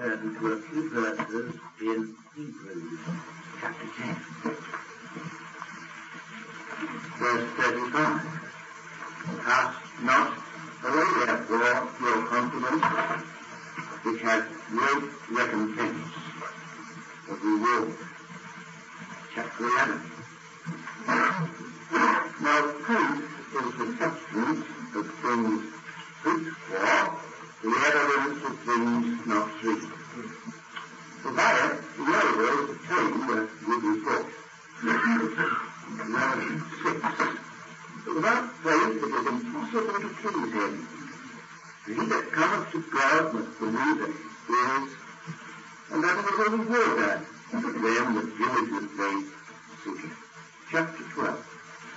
turn to a few verses in Hebrews chapter 10. Verse 35. Cast not away therefore your confidence, which has great recompense of reward. Chapter 11. Now faith is the substance of things hoped for, the evidence of things not seen. For by it the elders obtained a good report. Verse 6. But without faith it is impossible to please him. For he that cometh to God must believe that he is, and that he is a rewarder of them that diligently seek him. Chapter 12.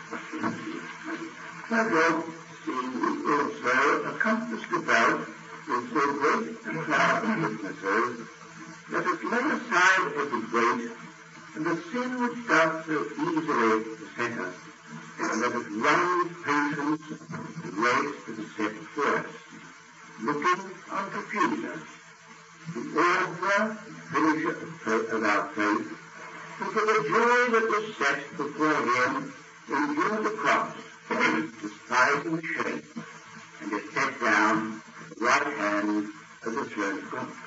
Now God, seeing we also accomplished about with so great a cloud of witnesses, let us lay aside every weight and the sin which doth so easily beset us, and let us run with patience the race that is set before us, looking unto Jesus, the author and finisher of our faith, who for the joy that was set before him endured the cross, despising the shame, and is set down at the right hand of the throne of God.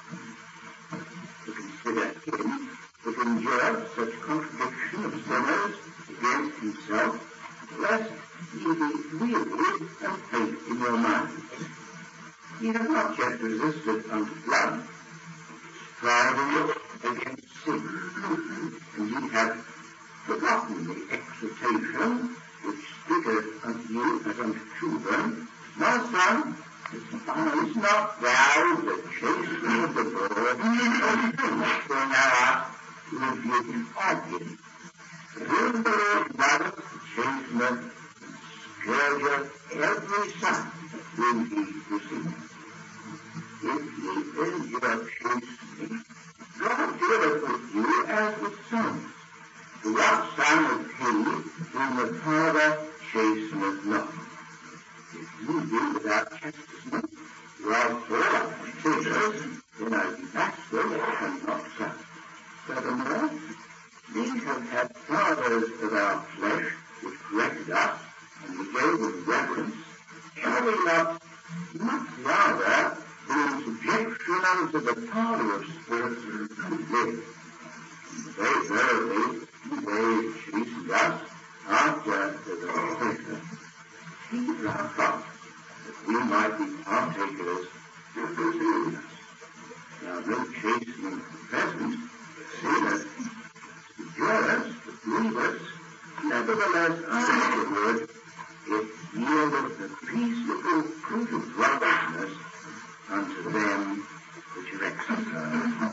To consider him that endured such contradiction of sinners against himself, lest ye be wearied and faint in your minds. Ye have not yet resisted unto blood, striving against sin, and ye have forgotten the exhortation which speaketh unto you as unto children. My son, despise not thou the chastening of the Lord, or think for thou art to rebuke him. For whom the Lord loveth the chasteneth, scourgeth every son whom he receiveth. If ye endure chastening, God dealeth with you as with sons. For what son is he whom the Father chasteneth not? If you be without chastisement, you are all children, then are ye bastards and not sons. Furthermore, we have had fathers of our flesh which corrected us, and we gave them reverence. Shall we not much rather be in subjection unto the Father of spirits and live? Very verily, they chastened us after the pleasure. He thought that we might be partakers of his goodness. Now no chastening at the present, seemeth to endure us, to grieve us, nevertheless afterward it yieldeth the peaceable fruit of righteousness unto them which are exercised.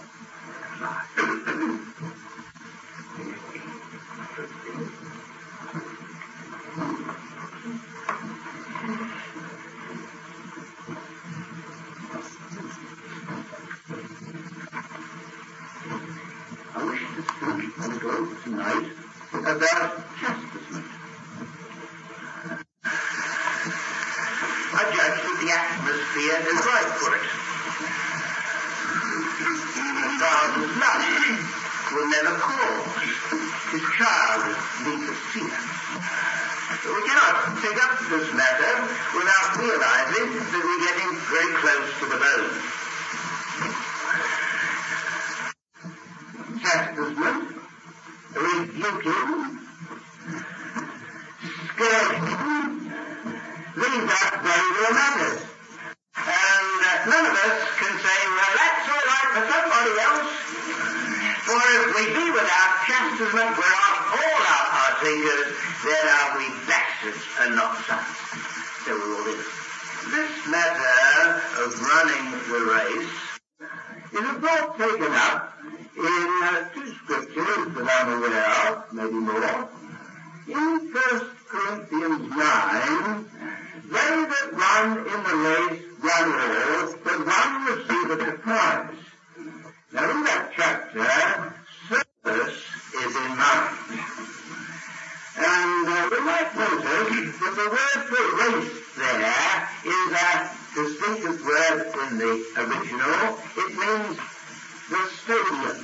I wish to speak a little tonight about chastisement. I judge that the atmosphere is right for it. God's love will never cause his child need to see us. We cannot take up this matter without realizing that we're getting very close to the bone. Chastisement, rebuking, scourging, these are very real matters. And none of us can say, well, that's all right for somebody else. For if we be without chastisement, whereof all are partakers, then are we bastards and not sons. So we're all in. This matter of running the race is a thought taken up in two scriptures that I'm aware of, maybe more. In 1 Corinthians 9, they that run in the race run all, but one receiveth the prize. Now in that chapter, service is in mind. And we might notice that the word for race there is a distinctive word in the original. It means stadium.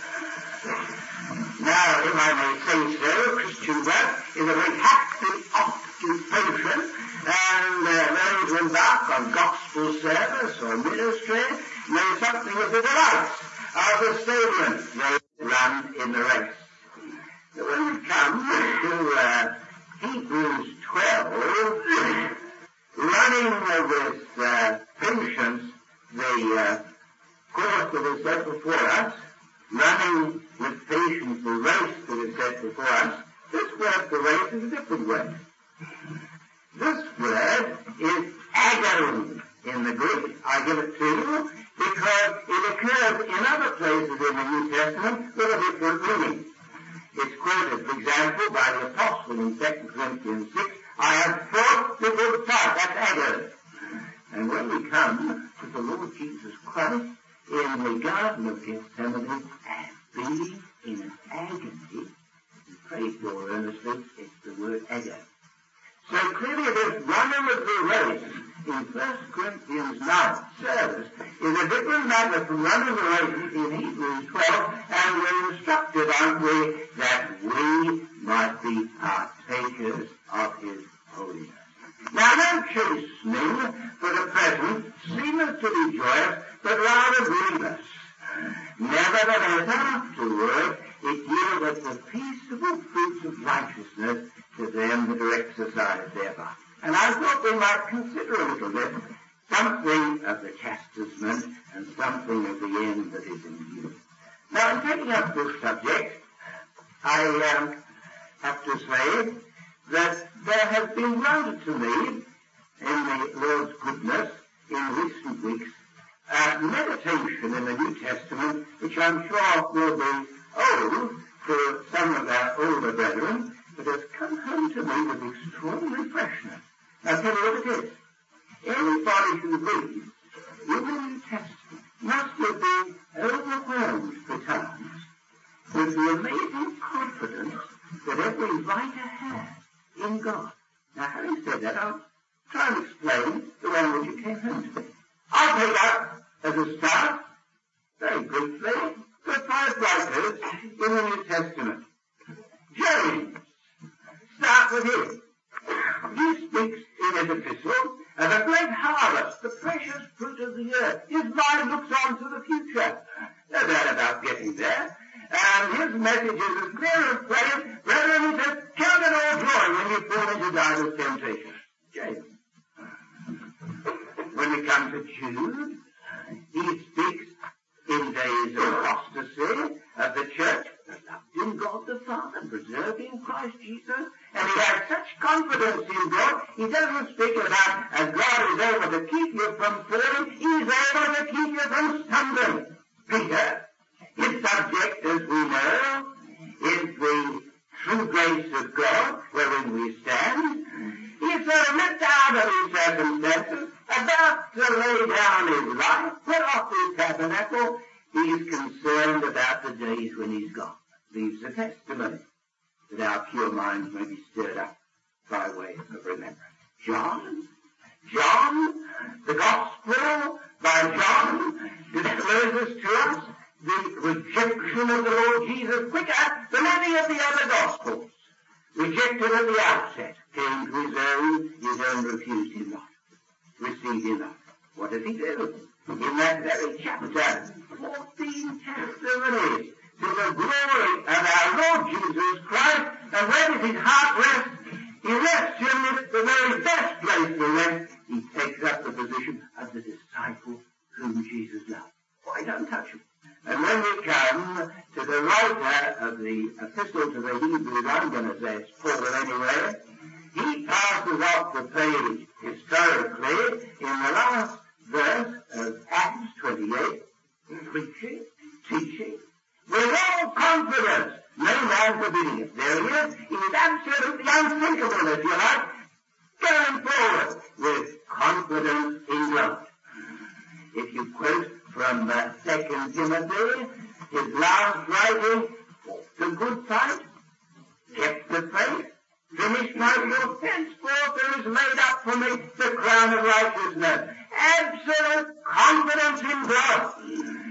Now, if I may say so, Christian work is a very happy occupation, and those embark on gospel service or ministry know something of the delights of the stadium they run in the race. So when we come to Hebrews 12, running with patience the course that is set before us, running with patience the race that is set before us, this word for race is a different word. This word is agon in the Greek. I give it to you because it occurs in other places in the New Testament with a different meaning. It's quoted, for example, by the Apostle in 2 Corinthians 6, I have fought the good fight. That's agon. And when we come to the Lord Jesus Christ in the Garden of Gethsemane, being in an agony, we pray for earnestly, it's the word agon. So clearly this running of the race in 1 Corinthians 9 service is a different matter from running the race in Hebrews 12, and we're instructed, aren't we, that we might be partakers of his holiness. Now no chastening for the present seemeth to be joyous, but rather grievous. Nevertheless, afterward it yieldeth the peaceable fruits of righteousness to them that are exercised thereby. And I thought we might consider a little bit something of the chastisement and something of the end that is in view. Now, in taking up this subject, I have to say that there has been granted to me, in the Lord's goodness, in recent weeks, meditation in the New Testament, which I'm sure will be old to some of our older brethren, but has come home to me with extraordinary freshness. I'll tell you what it is. Anybody who reads in the New Testament must have been overwhelmed for times with the amazing confidence that every writer has in God. Now, having said that, I'll try and explain the way in which it came home to me. I'll take up, as a start, very briefly, the 5 writers in the New Testament. James. Start with him. He speaks in his epistle of a great harvest, the precious fruit of the earth. His mind looks on to the future. No doubt about getting there. And his message is as clear as plain. Brethren, he says, count it all joy when you fall into divers temptation. James. When we come to Jude, he speaks in days of apostasy of the church, loved in God the Father, preserved in Christ Jesus, and he has such confidence in God, he doesn't speak about as God is able to keep you from falling, he's able to keep you from stumbling. Peter, his subject, as we know, is the true grace of God wherein we stand. He's lived out of his circumstances, about to lay down his life, put off his tabernacle. He's concerned about the days when he's gone. Leaves a testimony that our pure minds may be stirred up by way of remembrance. John, the Gospel by John discloses to us the rejection of the Lord Jesus quicker than any of the other Gospels. Rejected at the outset, came to his own refused him not, received him not. What did he do? In that very chapter, 14 testimonies to the glory of our Lord Jesus Christ, and where does his heart rest? He rests in the very best place to rest. He takes up the position of the disciple whom Jesus loved. Why don't touch him? And when we come to the writer of the epistle to the Hebrews, I'm going to say it's Paul anyway, he passes off the page historically in the last verse of Acts 28, preaching, teaching, with all confidence, no man forbidding it. There he is. He is absolutely unthinkable, if you like, going forward with confidence in God. If you quote from 2 Timothy, his last writing, fought the good fight, kept the faith, finished my course, henceforth there is laid up for me the crown of righteousness. Absolute confidence in God.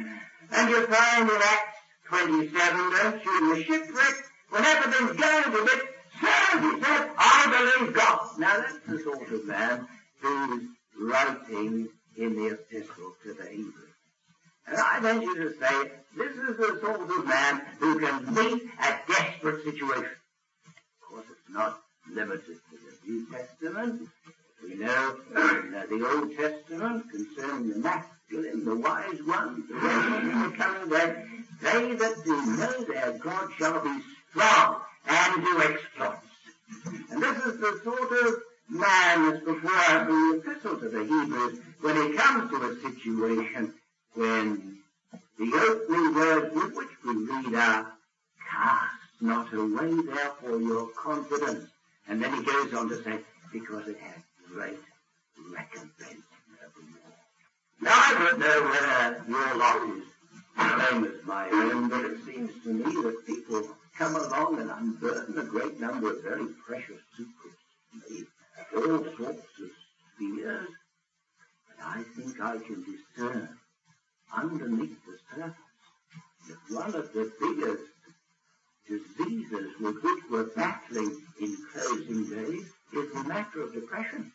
And you find in Acts 27, don't you, in the shipwreck, when everything's going to bit, so he said, I believe God. Now that's the sort of man who's writing in the epistle to the Hebrews. And I venture to say, this is the sort of man who can meet a desperate situation. Of course, it's not limited to the New Testament. We know in the Old Testament concerning the masculine, the wise ones, the ones coming there, they that do know their God shall be strong and do exploits. And this is the sort of man that's before us in the epistle to the Hebrews when it comes to a situation when the opening words with which we read are, cast not away therefore your confidence. And then he goes on to say, because it has great recompense in the reward. Now I don't know whether your lot is the same as my own, but it seems to me that people come along and unburden a great number of very precious secrets, made all sorts of fears, but I think I can discern underneath the surface that one of the biggest diseases with which we're battling in closing days is the matter of depression.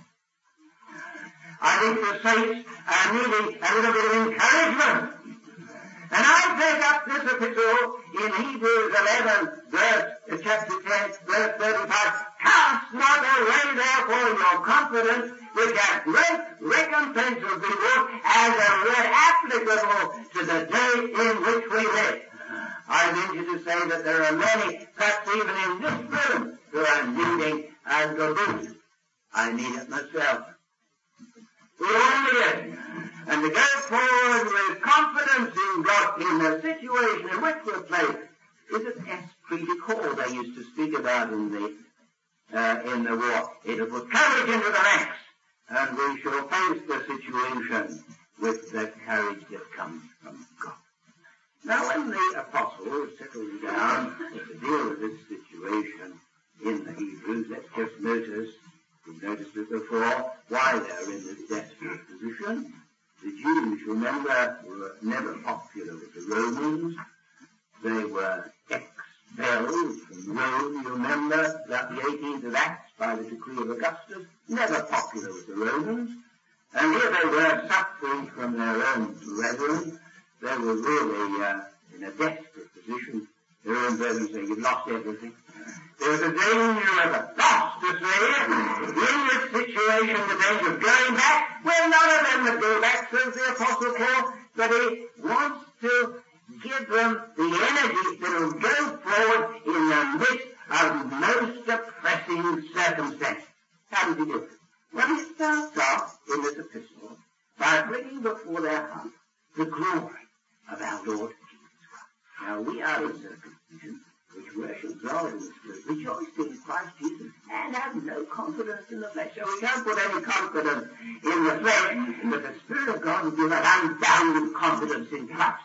I think the saints are needing a little bit of encouragement. And I take up this epistle in Hebrews 11, chapter 10, verse 35. Cast not away therefore your confidence, which has great recompense of reward, as a word applicable to the day in which we live. I venture to say that there are many, perhaps even in this room, who are needing a good boost. I need it myself. We all need it. And to go forward with confidence in God in the situation in which we're placed is an esprit de corps they used to speak about in the war. It'll put courage into the ranks, and we shall face the situation with the courage that comes from God. Now, when the apostle settles down to deal with this situation in the Hebrews, let's just notice, we've noticed it before, why they're in this desperate position. The Jews, remember, were never popular with the Romans. They were expelled from Rome, you remember, about the 18th of Acts by the decree of Augustus. Never popular with the Romans. And here they were suffering from their own brethren. They were really in a desperate position. Their own brethren say, you've lost everything. There was a danger of apostasy in this situation, the danger of going back. Well, none of them would go back, says the Apostle Paul, but he wants to give them the energy that will go forward in the midst of most depressing circumstances. How does he do it? Well, he starts off in this epistle by bringing before their heart the glory of our Lord Jesus Christ. Now, we are in circumcision, which worship God in the Spirit, rejoice in Christ Jesus, and have no confidence in the flesh. So we can't put any confidence in the flesh, but the Spirit of God will give us unbounded confidence in Christ.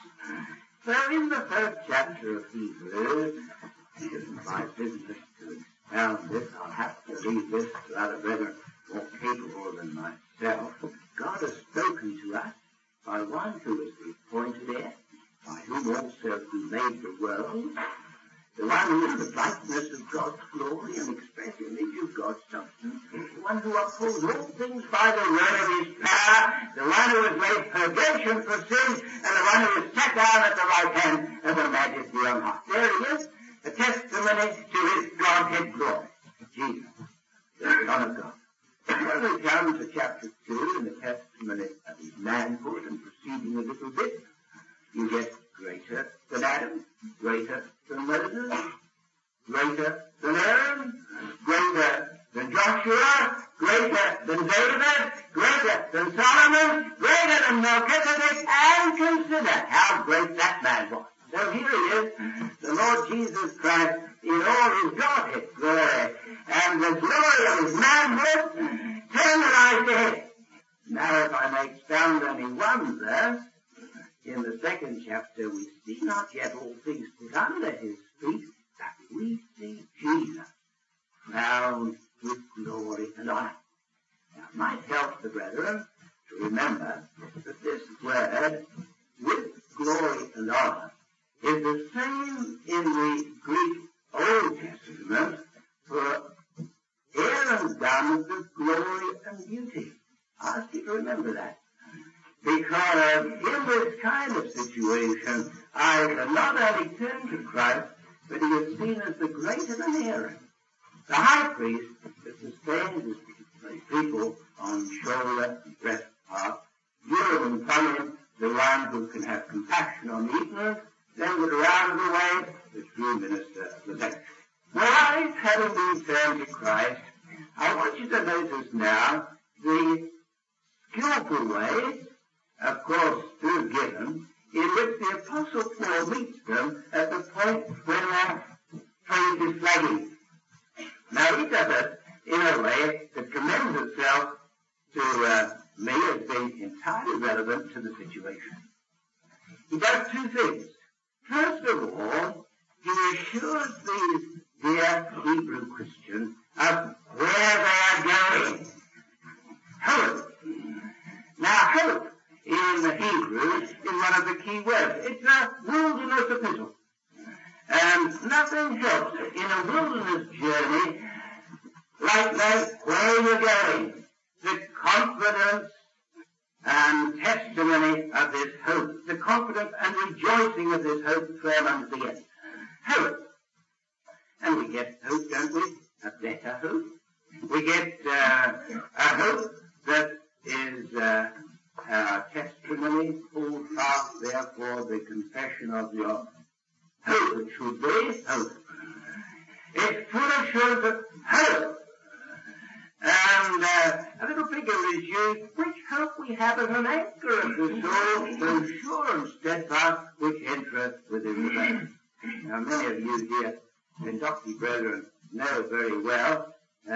So in the first chapter of Hebrews, it isn't my business to expound this. I'll have to leave this to other brethren more capable than myself. God has spoken to us by one who is the appointed heir, by whom also he made the world, the one who is the likeness of God's glory and express image of God's substance, the one who upholds all things by the word of his power, the one who has made purgation for sins, and the one who is sat down at the right hand of the Majesty on high. There he is, a testimony to his Godhead glory. Jesus, the Son of God. When we come to chapter 2 in the testimony of his manhood and proceeding a little bit, you get greater than Adam, greater than Moses, greater than Aaron, greater than Joshua, greater than David, greater than Solomon, greater than Melchizedek, and consider how great that man was. So here he is, the Lord Jesus Christ, in all his Godhead glory, and the glory of his manhood, turn the eyes to him. Now, if I may expound only one verse, in the second chapter, we see not yet all things put under his feet, but we see Jesus crowned with glory and honor. Now, it might help the brethren to remember that this word, with glory and honor is the same in the Greek Old Testament for Aaron's garments of glory and beauty. I ask you to remember that. Because in this kind of situation, I can not only turn to Christ, but he is seen as the greater than Aaron. The high priest that sustains his people on shoulder and breast part, Urim and Thummim, the one who can have compassion on the ignorant, then get out of the way, the true minister of the victory. Now, having been turned to Christ, I want you to notice now the skillful way, of course, still given, in which the Apostle Paul meets them at the point when their faith is flagging. Now, he does it in a way that commends itself to me as being entirely relevant to the situation. He does two things. First of all, he assures these dear Hebrew Christians of where they are going. Hope. Now, hope in the Hebrew is one of the key words. It's a wilderness epistle. And nothing helps in a wilderness journey like knowing where you're going. The confidence and testimony of this hope. The confidence and rejoicing of this hope firm unto the end. Hope. And we get hope, don't we? A better hope. We get a hope that is our testimony, hold fast therefore the confession of your hope. It should be hope. It's full assurance of hope. And a little figure is used, which hope we have as an anchor of the soul, so sure and steadfast, which entereth within the veil. Now, many of you dear Pentecost brethren know very well,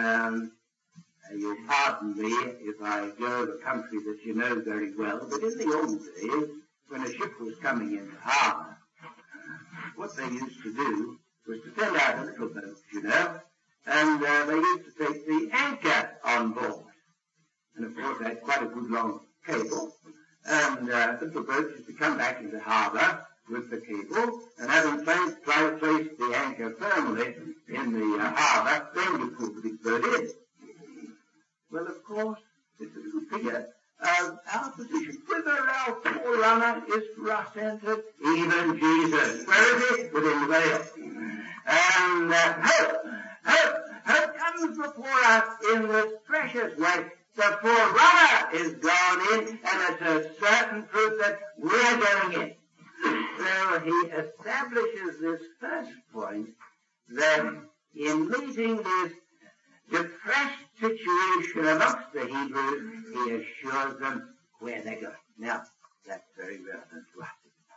you'll pardon me if I go over country that you know very well, but in the old days, when a ship was coming into harbour, what they used to do was to send out a little boat, you know, and they used to take the anchor on board. And of course they had quite a good long cable, and the little boat used to come back into harbour with the cable, and having placed the anchor firmly in the harbour, then you pull the big boat in. Well, of course, it's a little figure of our position. Whither our forerunner is for us entered, even Jesus. Where is it? Within the veil. And hope comes before us in this precious way. The forerunner is gone in, and it's a certain proof that we're going in. So he establishes this first point, that in meeting this depressed situation amongst the Hebrews, he assures them where they're going. Now, that's very relevant to us.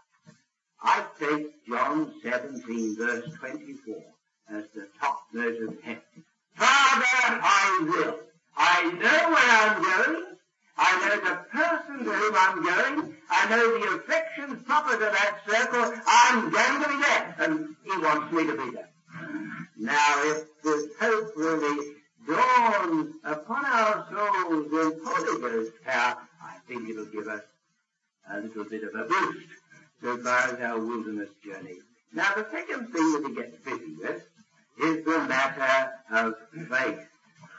I take John 17, verse 24, as the top note of text. Father, I will. I know where I'm going. I know the person to whom I'm going. I know the affections proper to that circle. I'm going to be there, and he wants me to be there. Now, if this hope really dawns upon our souls in Holy Ghost power, I think it'll give us a little bit of a boost so far as our wilderness journey. Now, the second thing that he gets busy with is the matter of faith.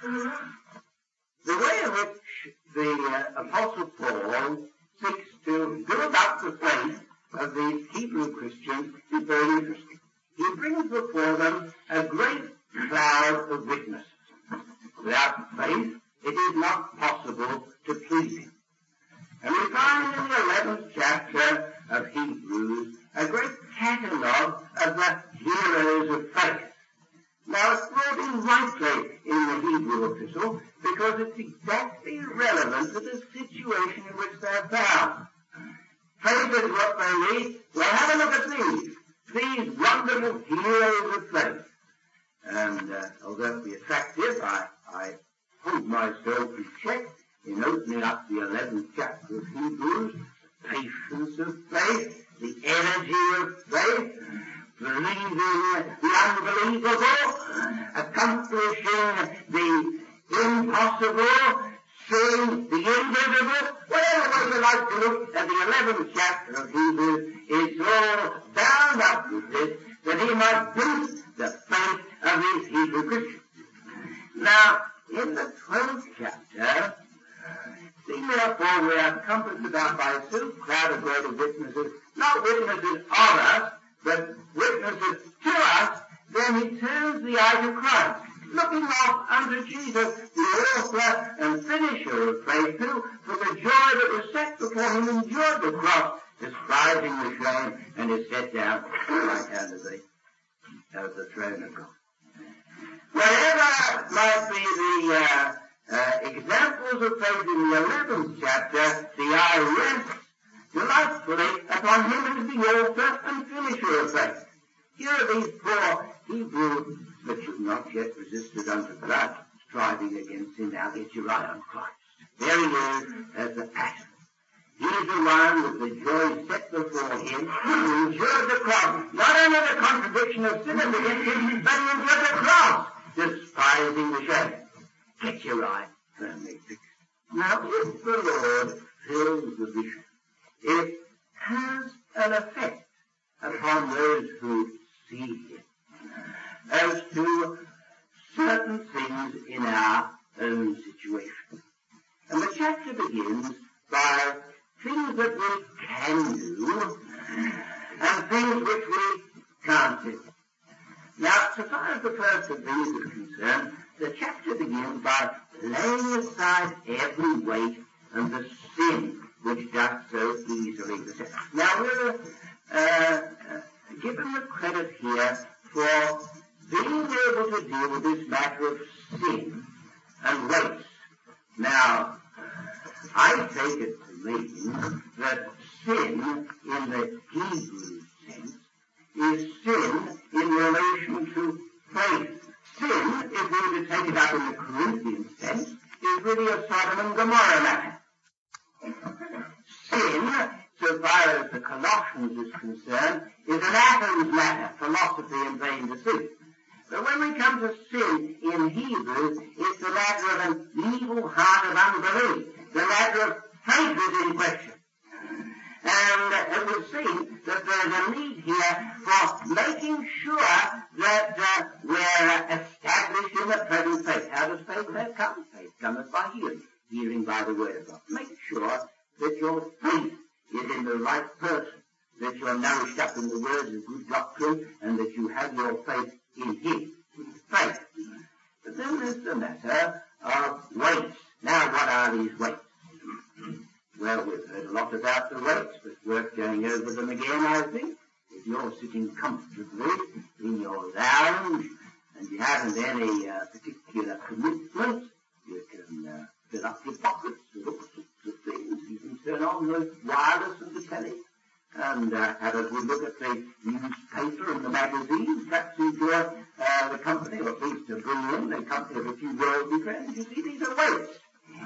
The way in which the Apostle Paul seeks to build up the faith of these Hebrew Christians is very interesting. He brings before them a great cloud of witnesses. Without faith, it is not possible to please him. And we find in the 11th chapter of Hebrews a great catalogue of the heroes of faith. Now, it's brought in rightly in the Hebrew epistle because it's exactly relevant to the situation in which they're found. Faith is what they need. Well, have a look at these wonderful heroes of faith. And although it be attractive, I hold myself in check in opening up the 11th chapter of Hebrews, the patience of faith, the energy of faith, believing the unbelievable, accomplishing the impossible, seeing the invisible. Whatever way you like to look at the 11th chapter of Hebrews, it's all word of witnesses, not witnesses of us, but witnesses to us, then he turns the eye to Christ, looking off unto Jesus, the author and finisher of faith, who, for the joy that was set before him, endured the cross, despising the shame, and is set down at the right hand of the throne of God. Whatever might be the examples of faith in the 11th chapter, the eye rests delightfully upon him as the author and finisher of faith. Here are these poor Hebrews that you've not yet resisted unto blood, striving against sin. Now get your eye on Christ. There he is as the pattern. He is the one with the joy set before him who endured the cross, not only the contradiction of sinners against him, but he endured the cross, despising the shame. Get your eye firmly fixed. Now, if the Lord fills the vision, it has an effect upon those who see him as to certain things in our own situation. And the chapter begins by things that we can do and things which we can't do. Now, so far as the first of these is concerned, the chapter begins by laying aside every weight and the sin which does so easily beset. Now, we're given the credit here for being able to deal with this matter of sin and weights. Now, I take it to mean that sin in the Hebrew sense is sin in relation to faith. Sin, if we were to take it up in the Corinthian sense, is really a Sodom and Gomorrah matter. Sin, so far as the Colossians is concerned, is an Athens matter, philosophy and vain deceit. But when we come to sin in Hebrew, it's the matter of an evil heart of unbelief. The matter of faith is in question. And it would seem that there's a need here for making sure that we're established in the present faith. How does faith come? Faith cometh by hearing, hearing by the word of God. Make sure that your faith is in the right person, that you're nourished up in the words of good doctrine, and that you have your faith in him. Faith. But then there's the matter of weights. Now, what are these weights? Well, we've heard a lot about the weights, but worth going over them again, I think. If you're sitting comfortably in your lounge and you haven't any particular commitment, you can fill up your pockets with all sorts of things. You can turn on the wireless of the telly and have a good look at the newspaper and the magazines. Perhaps enjoy the company, or at least to bring in the company of a few worldly friends. You see, these are weights.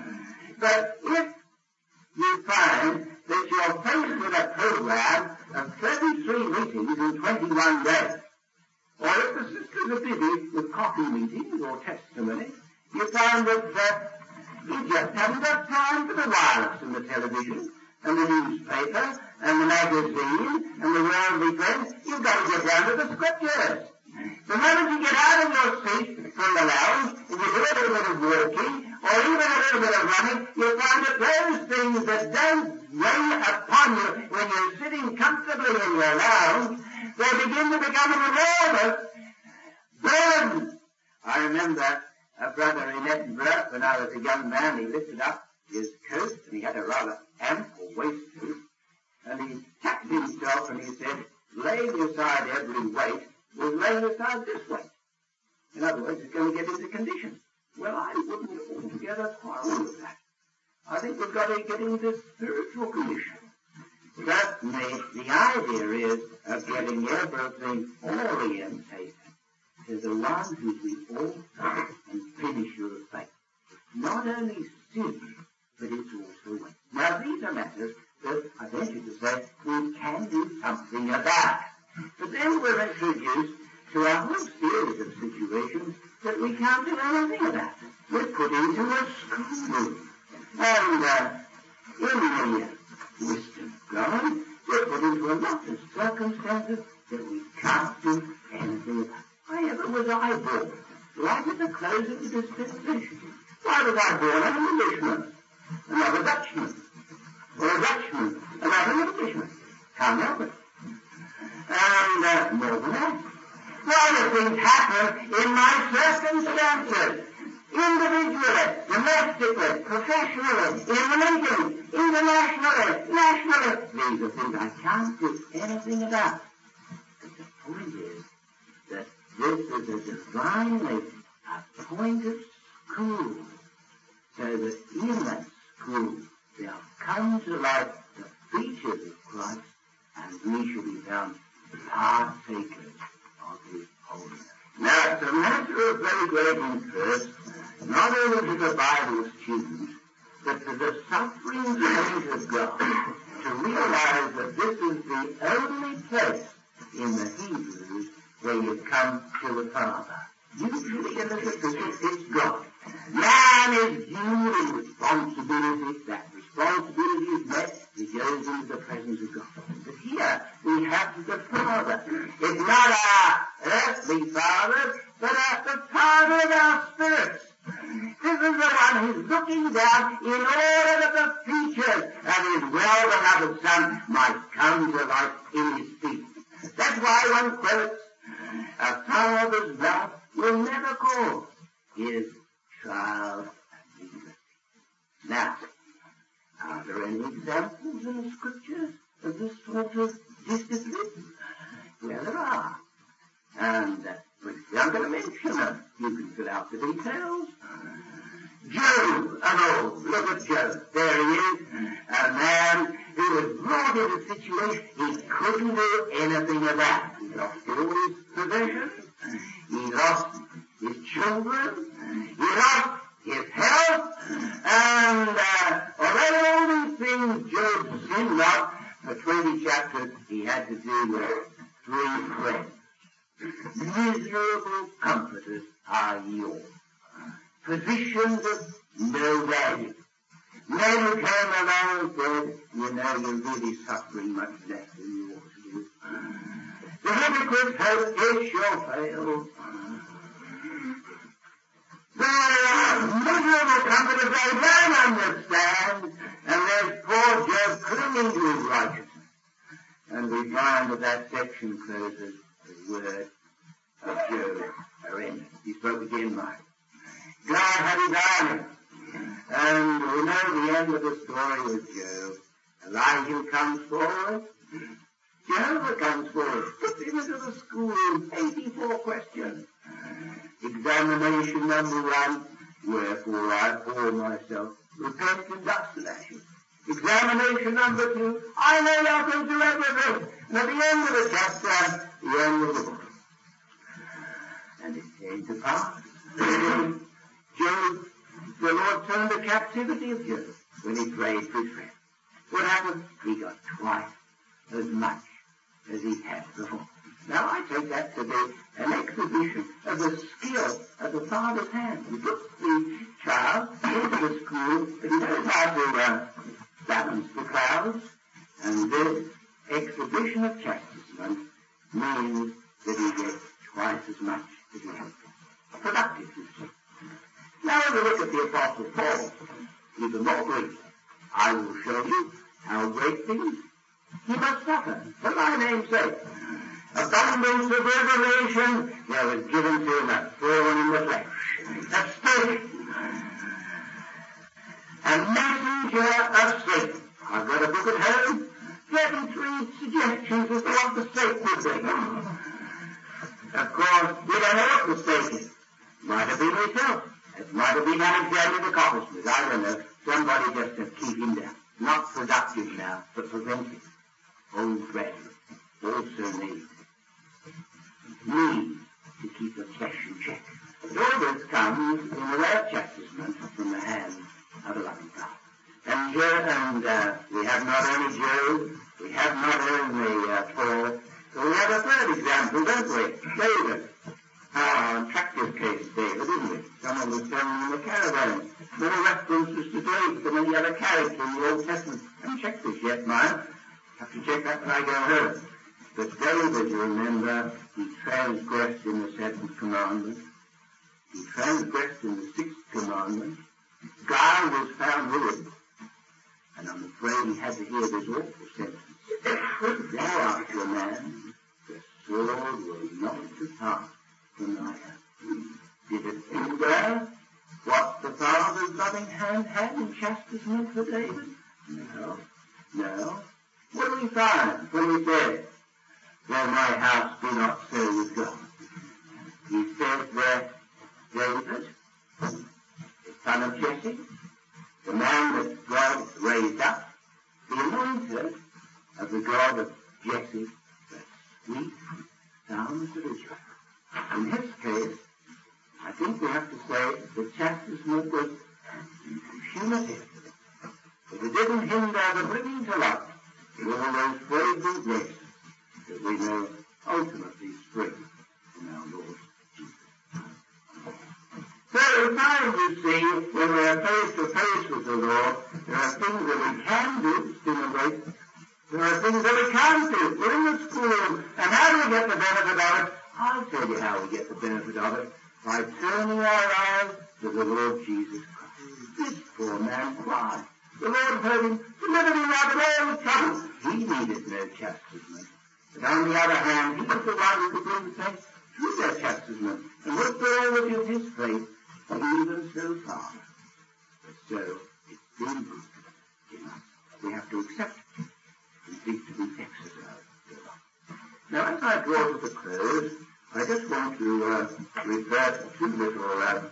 But if you find that you're faced with a program of 33 meetings in 21 days, or if the sisters are busy with coffee meetings or testimonies, you find that you just haven't got time for the wireless and the television and the newspaper and the magazine and the worldly friends. You've got to get down to the scriptures. The moment you get out of your seat from the lounge and you do a little bit of walking or even a little bit of running, you'll find that those things that don't weigh upon you when you're sitting comfortably in your lounge, they begin to become an enormous burden. I remember a brother in Edinburgh, when I was a young man, he lifted up his coat and he had a rather ample waistcoat, and he tapped himself and he said, laying aside every weight was laying aside this weight. In other words, it's going to get into condition. Well, I wouldn't altogether quarrel with that. I think we've got to get into spiritual condition. Certainly, the idea is of getting everything orientated to the one who's the author and finisher of faith. Not only sin, but it's also weight. Now, these are matters that I venture to say we can do something about. But then we're introduced to a whole series of situations that we can't do anything about. We're put into a schoolroom. And in the wisdom of God, we're put into a lot of circumstances that we can't do anything about. Why ever was I born? Right at the close of the dispensation. Why was I born an Englishman, not a Dutchman? or a Dutchman, not an Englishman. Can't help it. And more than that, other things happen in my circumstances. Individually, domestically, professionally, in religion, internationally, nationally. These are things I can't do anything about. But the point is that this is a divinely appointed school, so that in that school they'll come to light the features of Christ, and we shall be found partakers of his holiness. Now, it's a matter of very great interest, not only to the Bible student, but to the suffering saint of God, to realize that this is the only place in the Hebrews where you come to the Father. Usually in the Scriptures, it's God. Man is due in responsibility. That responsibility is met. He goes into the presence of God. But here we have the Father. It's not our earthly Father, but the Father of our spirits. This is the one who's looking down in order that the features of his well-beloved Son might come to light in his feet. That's why one quotes, a father's love will never cause his child and needless. Now, are there any examples in the Scriptures of this sort of discipline? Well, there are. And I'm going to mention them. You can fill out the details. Job of old. Look at Job. There he is. A man who was brought in a situation he couldn't do anything about. He lost all his possessions. He lost his children. He lost his health. And although all these things Job sinned not, for 20 chapters he had to do with 3 friends. Miserable comforters are ye all. Physicians of no value. Men who came along and said, you know, you're really suffering much less than you ought to do. The hypocrite's hope is shall fail. There are miserable comforters they don't understand, and there's poor Job clinging to his righteousness. And we find that section closes the word of Job are in. He spoke again, Mike. God had his eye on him. And we know the end of the story with Job. Elijah comes forward. Jehovah comes forward. Puts him into the school. 84 questions. Examination number 1. Wherefore I pour myself. Repent in dust and ashes. Examination number 2. I know y'all can do everything. And at the end of the chapter, the end of the book. And it came to pass. Job, the Lord turned the captivity of Job when he prayed for his friend. What happened? He got twice as much as he had before. Now I take that to be an exhibition of the skill of the Father's hand. He puts the child into the school, but he knows how to balance the clouds, and this exhibition of chastisement means that he gets twice as much as he had. Productive, you see. Now have a look at the Apostle Paul. Even more briefly. I will show you how great things he must suffer for my name's sake. Abundance of revelation, there was given to him a thorn in the flesh, a stake, a messenger of Satan. I've got a book at home, 33 suggestions as to what the stake would be. Of course, we don't know what the stake is. Might have been himself. It might have been Alexander the coppersmith. I don't know. Somebody just to keep him down. Not productive now, but preventive. Old brethren also need to keep the flesh in check. But all this comes in the way of chastisement from the hand of a loving God. And we have not only Job, we have not only Paul, but we have a third example, don't we? David. An attractive case, David, isn't it? Someone was telling in the caravan. More references to David than any other character in the Old Testament. I haven't checked this yet, mind. Have to check that when I go home. But David, you remember, he transgressed in the 7th commandment. He transgressed in the 6th commandment. God was found with him. And I'm afraid he had to hear this awful sentence. Thou art your man, the sword will not depart from thy hand. Did it hinder what the Father's loving hand had in chastisement for David? No. No. What do we find when he said, "Let my house be not so with God"? He says that David, the son of Jesse, the man that God raised up, the anointed of the God of Jesse, the sweet sounds of Israel. In his case, I think we have to say the chastisement was punitive. But it didn't hinder the bringing to light of all those fragrant graces that we know ultimately spring in our Lord Jesus. So at times, you see, when we are face to face with the Lord, there are things that we can do to stimulate. There are things that we can't do. We're in the school, and how do we get the benefit of it? I'll tell you how we get the benefit of it. By turning our eyes to the Lord Jesus Christ. This poor man cried. The Lord heard him, delivered him out of all the trouble. He needed no chastisement. But on the other hand, he was the one who could bring the saints through their chastisement and look forward to his faith, even so far. But so, it's been good. We have to accept it and seek to be exercised. Now, as I draw to the close, I just want to refer to two little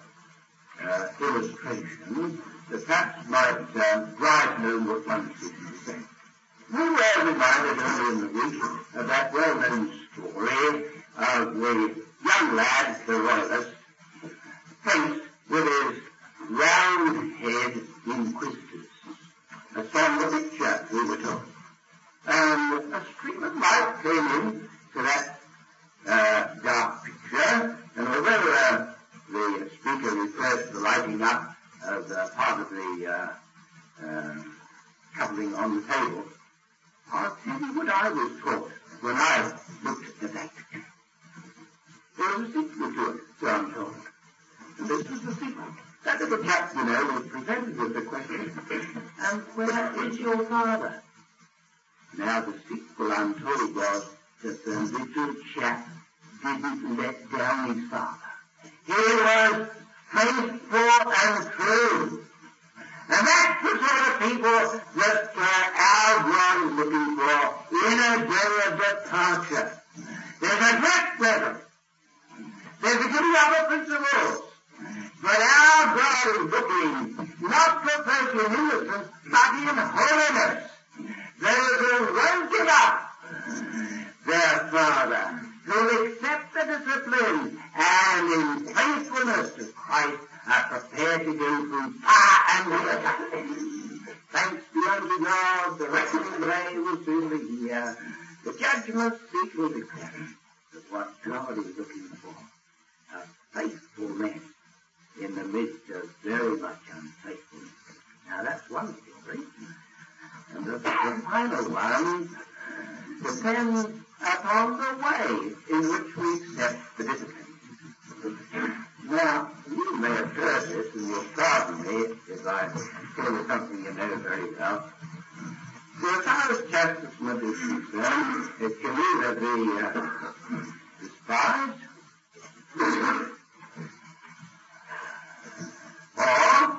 illustrations that perhaps might drive home what one is seeking to say. We were reminded earlier in the week of that well-known story of the young lad, the royalist, faced with his round head inquisitors. A somber picture, we were told. And a stream of light came in to that dark picture, and although the speaker refers to the lighting up of part of the covering on the table, I'll tell you what I was taught when I looked at that picture. There was a sequel to it, so I'm told. And this was the sequel. That little chap, you know, was presented with the question, "And where is your father?" Now the sequel, I'm told, was that the little chap didn't let down his father. He was faithful and true. And that's the sort of people that our God is looking for in a day of departure. There's a great pleasure. There's a giving up of principles. But our God is looking not for personal innocence, but in holiness. Those who won't give up their Father, who accept the discipline and in faithfulness to Christ are prepared to go through fire and water. Thanks be unto God, the reckoning day will soon be here. The judgment seat will declare that what God is looking for are faithful men in the midst of very much unfaithfulness. Now that's one story. And the final one depends upon the way in which we accept the discipline. Now, you may have heard this, and you'll pardon me if I tell you something you know very well. So as far as chastisement is concerned, it can either be despised or,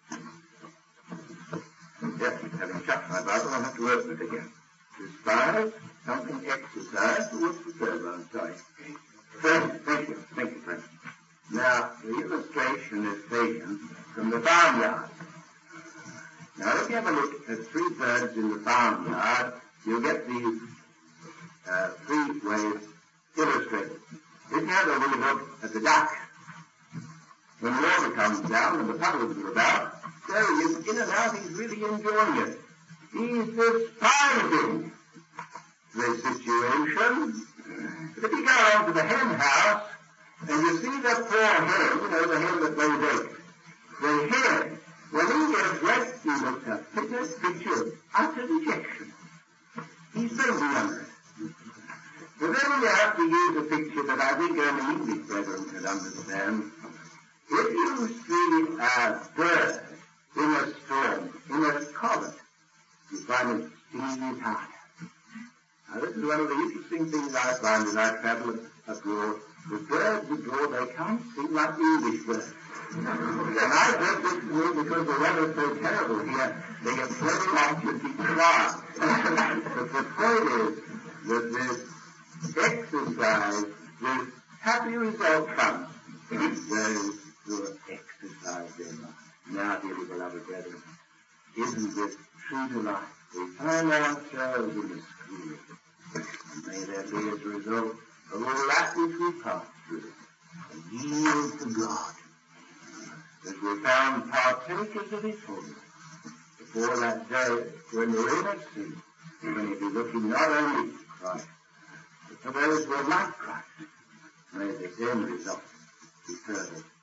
yes, having shut my Bible, I'll have to open it again. Despised, something exercised, what's the third one? Sorry. Thank you, friend. Now, the illustration is taken from the barnyard. Now, if you have a look at three birds in the barnyard, you'll get these three ways illustrated. If you have a really look at the duck, when the water comes down and the puddles are about, so he's in and out, he's really enjoying it. He's despising the situation. But if you go on to the hen house, and you see that poor hen, you know, the hen that lays eggs. The hen, when he gets wet, he looks a picture of utter dejection. He's bending under it. But then you have to use a picture that I think only English brethren could understand. If you see a bird in a storm, in a covert, you find it stinging hard. Now, this is one of the interesting things I find as I travel abroad. The birds abroad, they can't sing like the English birds. And I brought this to me because the weather's so terrible here. They get very anxious to fly. But the point is that this exercise, this happy result comes from those who have exercised their mind. Now, dearly beloved brethren, isn't this true to life? We find ourselves in the school, and may there be as a result of all that which we pass through, a yield to God, that we found partakers of His holiness before that day when we're in a sea, when He'll be looking not only to Christ, but for those who are like Christ. May this end result be further